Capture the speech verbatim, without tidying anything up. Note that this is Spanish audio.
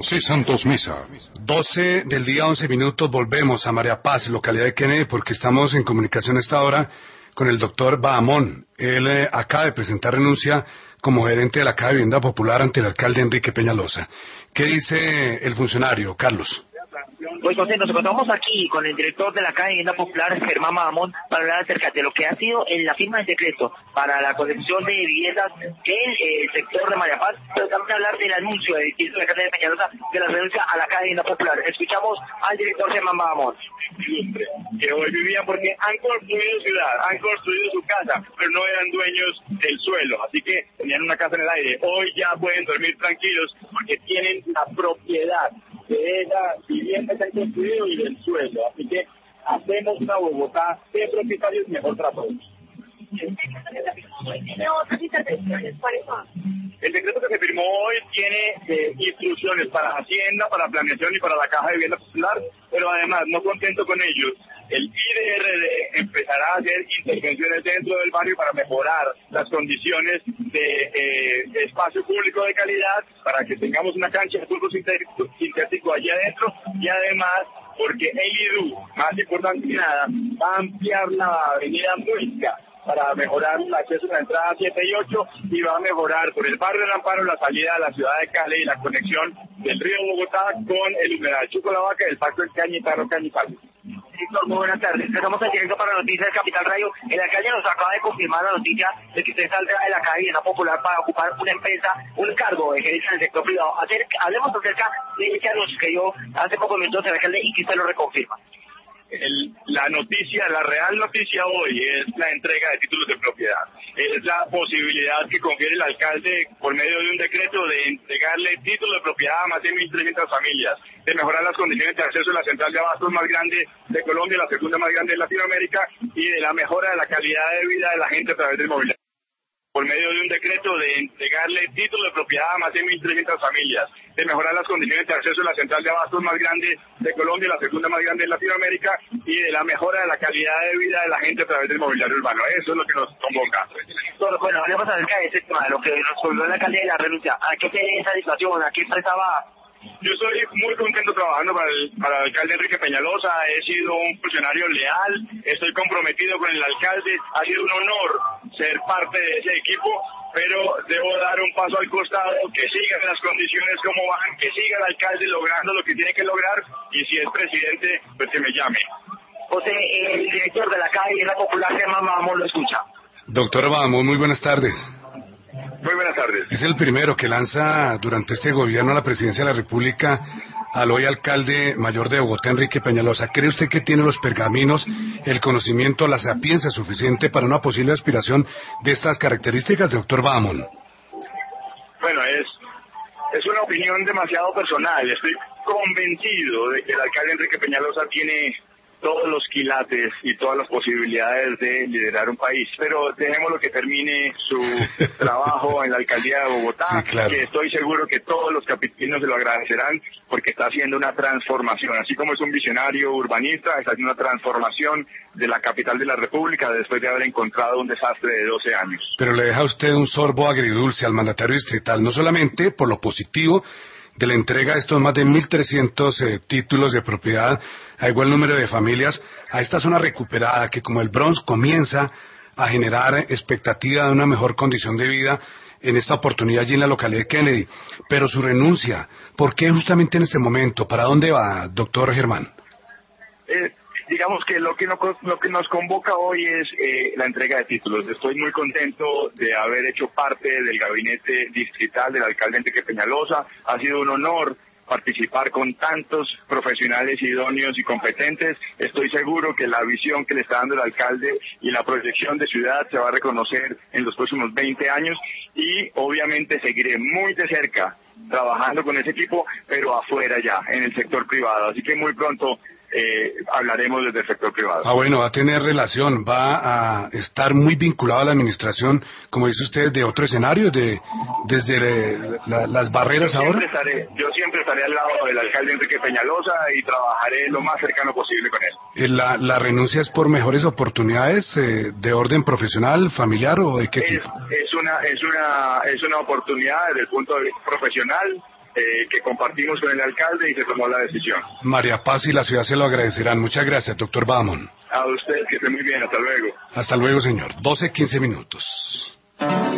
Sí, Santos Misa. doce del día, once minutos, volvemos a María Paz, localidad de Kennedy, porque estamos en comunicación a esta hora con el doctor Bahamón. Él eh, acaba de presentar renuncia como gerente de la Caja de Vivienda Popular ante el alcalde Enrique Peñalosa. ¿Qué dice el funcionario, Carlos? Pues José, nos encontramos aquí con el director de la Caja de Vivienda Popular, Germán Bahamón, para hablar acerca de lo que ha sido en la firma del decreto para la construcción de viviendas en eh, el sector de María Paz, pero también hablar del anuncio del distrito de la Alcalde de Peñalosa de la renuncia a la Caja de Vivienda Popular. Escuchamos al director Germán Bahamón. Siempre, que hoy vivían porque han construido ciudad, han construido su casa, pero no eran dueños del suelo, así que tenían una casa en el aire. Hoy ya pueden dormir tranquilos porque tienen la propiedad de esa vivienda que han construido y del suelo, así que hacemos una Bogotá de propietarios mejor para todos. El decreto que se firmó hoy tiene eh, instrucciones para Hacienda, para Planeación y para la Caja de Vivienda Popular, pero además, no contento con ellos, el I D R D empezará a hacer intervenciones dentro del barrio para mejorar las condiciones de eh, espacio público de calidad, para que tengamos una cancha de fútbol sintético, sintético allí adentro, y además porque el I D U, más importante que nada, va a ampliar la avenida Muisca para mejorar el acceso a la entrada siete y ocho y va a mejorar por el barrio del Amparo la salida a la ciudad de Cali y la conexión del río Bogotá con el humedal Chuco La Vaca y el pacto del Cañitarro Cañitarro. Víctor, muy buenas tardes. Estamos en directo para Noticias Capital Radio. El alcalde nos acaba de confirmar la noticia de que usted saldrá de la Caja de Vivienda Popular para ocupar una empresa, un cargo de gerencia en el sector privado. Acer, hablemos acerca de ese anuncio que dio hace pocos minutos el alcalde y que usted lo reconfirma. El, la noticia, la real noticia hoy es la entrega de títulos de propiedad. Es la posibilidad que confiere el alcalde por medio de un decreto de entregarle títulos de propiedad a más de mil trescientas familias, de mejorar las condiciones de acceso a la central de abastos más grande de Colombia, la segunda más grande de Latinoamérica, y de la mejora de la calidad de vida de la gente a través del mobiliario. Por medio de un decreto de entregarle títulos de propiedad a más de mil trescientas familias, de mejorar las condiciones de acceso a la central de abastos más grande de Colombia, la segunda más grande de Latinoamérica, y de la mejora de la calidad de vida de la gente a través del mobiliario urbano. Eso es lo que nos convoca. Bueno, hablemos acerca de ese tema, de lo que nos colgó el alcalde de la renuncia. ¿A qué se debe esa situación? ¿A qué empresa va? Yo estoy muy contento trabajando para el, para el alcalde Enrique Peñalosa. He sido un funcionario leal, estoy comprometido con el alcalde. Ha sido un honor ser parte de ese equipo, pero debo dar un paso al costado, que sigan las condiciones como van, que siga el alcalde logrando lo que tiene que lograr, y si es presidente, pues que me llame. José, el director de la Caja de Vivienda Popular, Germán Bahamón, lo escucha. Doctor Bahamón, muy buenas tardes. Muy buenas tardes. Es el primero que lanza durante este gobierno a la presidencia de la República al hoy alcalde mayor de Bogotá, Enrique Peñalosa. ¿Cree usted que tiene los pergaminos, el conocimiento, la sapiencia suficiente para una posible aspiración de estas características, doctor Bahamón? Bueno, es, es una opinión demasiado personal. Estoy convencido de que el alcalde Enrique Peñalosa tiene todos los quilates y todas las posibilidades de liderar un país, pero dejémoslo que termine su trabajo en la alcaldía de Bogotá, sí, claro. Que estoy seguro que todos los capitalinos se lo agradecerán porque está haciendo una transformación, así como es un visionario urbanista, está haciendo una transformación de la capital de la República después de haber encontrado un desastre de doce años. Pero le deja a usted un sorbo agridulce al mandatario distrital, no solamente por lo positivo de la entrega de estos más de mil trescientos eh, títulos de propiedad a igual número de familias a esta zona recuperada que como el Bronx comienza a generar expectativa de una mejor condición de vida en esta oportunidad allí en la localidad de Kennedy. Pero su renuncia, ¿por qué justamente en este momento? ¿Para dónde va, doctor Germán? Eh, digamos que lo que, no, lo que nos convoca hoy es eh, la entrega de títulos. Estoy muy contento de haber hecho parte del gabinete distrital del alcalde Enrique Peñalosa. Ha sido un honor participar con tantos profesionales idóneos y competentes. Estoy seguro que la visión que le está dando el alcalde y la proyección de ciudad se va a reconocer en los próximos veinte años, y obviamente seguiré muy de cerca trabajando con ese equipo, pero afuera ya, en el sector privado. Así que muy pronto eh, hablaremos desde el sector privado. Ah, bueno, va a tener relación, va a estar muy vinculado a la administración, como dice usted, de otro escenario, de desde la, las barreras yo ahora. Estaré, yo siempre estaré al lado del alcalde Enrique Peñalosa y trabajaré lo más cercano posible con él. ¿La, la renuncia es por mejores oportunidades eh, de orden profesional, familiar o de qué es, tipo? Es una, es una, es una oportunidad desde el punto de vista profesional. eh, que compartimos con el alcalde y se tomó la decisión. María Paz y la ciudad se lo agradecerán. Muchas gracias, doctor Bahamón. A usted, que esté muy bien, hasta luego. Hasta luego, señor. doce, quince minutos.